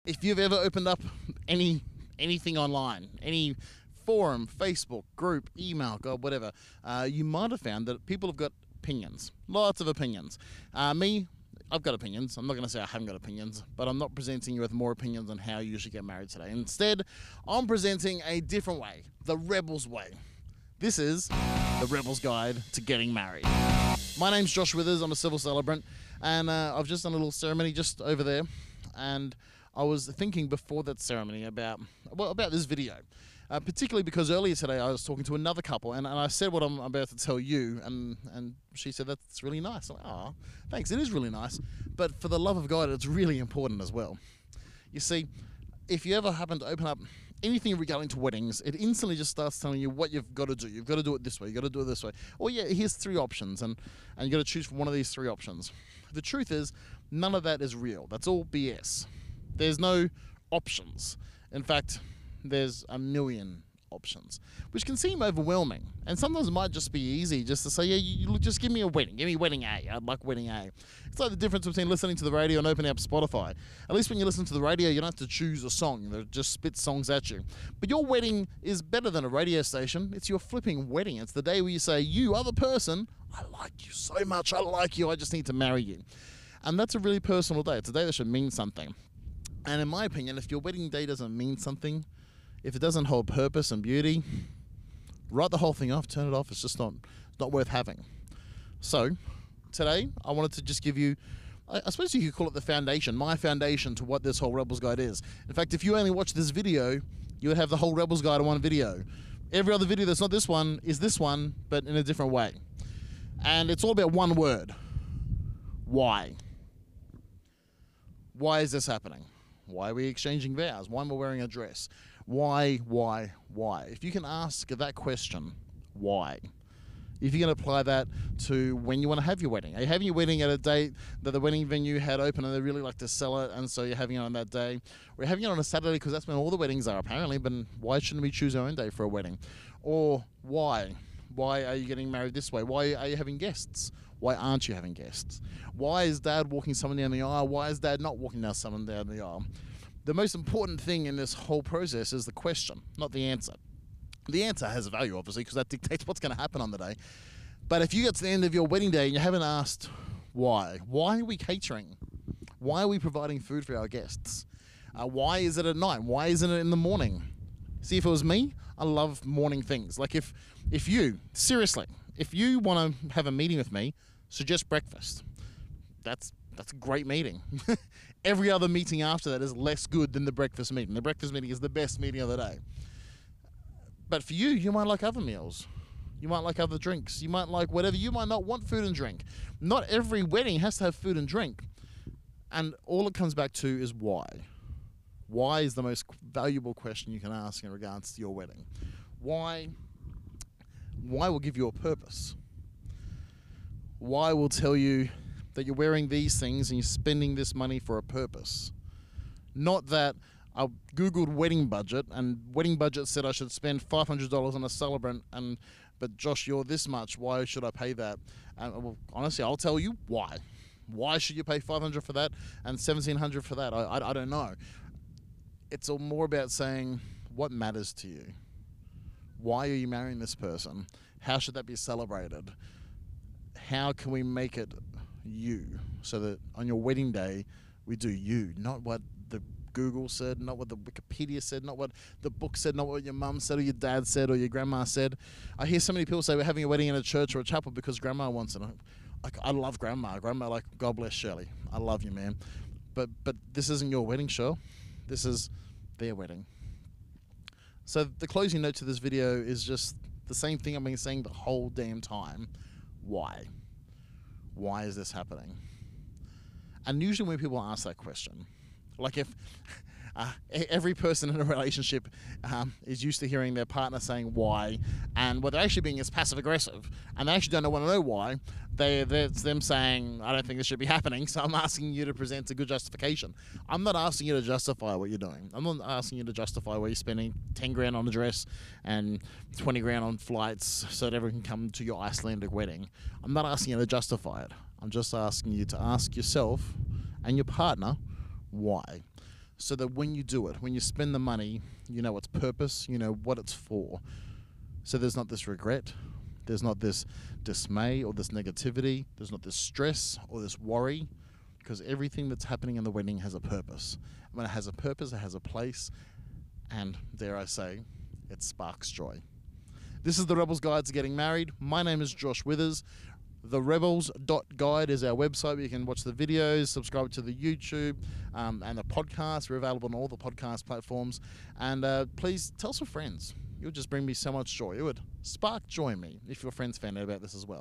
If you've ever opened up anything online, any forum, Facebook, group, email, God, whatever, you might have found that people have got opinions, lots of opinions. Me, I've got opinions. I'm not going to say I haven't got opinions, but I'm not presenting you with more opinions on how you should get married today. Instead, I'm presenting a different way, the Rebel's way. This is the Rebel's Guide to Getting Married. My name's Josh Withers. I'm a civil celebrant, and I've just done a little ceremony just over there, and I was thinking before that ceremony about this video, particularly because earlier today I was talking to another couple, and I said what I'm about to tell you, and she said, that's really nice. I'm like, oh, thanks, it is really nice, but for the love of God, it's really important as well. You see, if you ever happen to open up anything regarding to weddings, it instantly just starts telling you what you've got to do. You've got to do it this way, you've got to do it this way. Or yeah, here's 3 options, and you've got to choose from one of these 3 options. The truth is, none of that is real. That's all BS. There's no options. In fact, there's a million options, which can seem overwhelming. And sometimes it might just be easy just to say, yeah, you just give me a wedding. Give me wedding A. I'd like wedding A. It's like the difference between listening to the radio and opening up Spotify. At least when you listen to the radio, you don't have to choose a song. They just spit songs at you. But your wedding is better than a radio station. It's your flipping wedding. It's the day where you say, you other person, I like you so much. I like you. I just need to marry you. And that's a really personal day. It's a day that should mean something. And in my opinion, if your wedding day doesn't mean something, if it doesn't hold purpose and beauty, write the whole thing off, turn it off. It's just not worth having. So today, I wanted to just give you, I suppose you could call it the foundation, my foundation to what this whole Rebel's Guide is. In fact, if you only watch this video, you would have the whole Rebel's Guide in one video. Every other video that's not this one is this one, but in a different way. And it's all about one word. Why? Why is this happening? Why are we exchanging vows? Why am I wearing a dress? Why? If you can ask that question, why? If you can apply that to when you want to have your wedding. Are you having your wedding at a date that the wedding venue had open and they really like to sell it, and so you're having it on that day? Or you're having it on a Saturday because that's when all the weddings are apparently, but why shouldn't we choose our own day for a wedding? Or why? Why are you getting married this way? Why are you having guests? Why aren't you having guests? Why is Dad walking someone down the aisle? Why is Dad not walking someone down the aisle? The most important thing in this whole process is the question, not the answer. The answer has a value, obviously, because that dictates what's going to happen on the day. But if you get to the end of your wedding day and you haven't asked why are we catering? Why are we providing food for our guests? Why is it at night? Why isn't it in the morning? See, if it was me, I love morning things. Like if you, seriously, if you want to have a meeting with me, suggest breakfast. That's a great meeting. Every other meeting after that is less good than the breakfast meeting. The breakfast meeting is the best meeting of the day. But for you, you might like other meals. You might like other drinks. You might like whatever. You might not want food and drink. Not every wedding has to have food and drink. And all it comes back to is why. Why is the most valuable question you can ask in regards to your wedding. Why will give you a purpose. Why will tell you that you're wearing these things and you're spending this money for a purpose. Not that I Googled wedding budget, and wedding budget said I should spend $500 on a celebrant, but Josh, you're this much, why should I pay that? Well, honestly, I'll tell you why. Why should you pay $500 for that and $1,700 for that? I don't know. It's all more about saying, what matters to you? Why are you marrying this person? How should that be celebrated? How can we make it you, so that on your wedding day we do you, not what the Google said, not what the Wikipedia said, not what the book said, not what your mum said or your dad said or your grandma said. I hear so many people say we're having a wedding in a church or a chapel because grandma wants it. I love grandma, like, God bless Shirley, I love you, man, but this isn't your wedding, sure, this is their wedding. So the closing note to this video is just the same thing I've been saying the whole damn time. Why is this happening? And usually when people ask that question, like if every person in a relationship is used to hearing their partner saying why, and what they're actually being is passive aggressive, and they actually don't want to know why. It's them saying, I don't think this should be happening, so I'm asking you to present a good justification. I'm not asking you to justify what you're doing. I'm not asking you to justify why you're spending 10 grand on a dress and 20 grand on flights so that everyone can come to your Icelandic wedding. I'm not asking you to justify it. I'm just asking you to ask yourself and your partner why. so that when you do it, when you spend the money, you know its purpose, you know what it's for. So there's not this regret, there's not this dismay or this negativity, there's not this stress or this worry, because everything that's happening in the wedding has a purpose. And when it has a purpose, it has a place, and dare I say, it sparks joy. This is the Rebels Guide to Getting Married. My name is Josh Withers. TheRebels.guide is our website where you can watch the videos, subscribe to the YouTube and the podcast. We're available on all the podcast platforms. And please tell some friends. You'll just bring me so much joy. It would spark joy in me if your friends found out about this as well.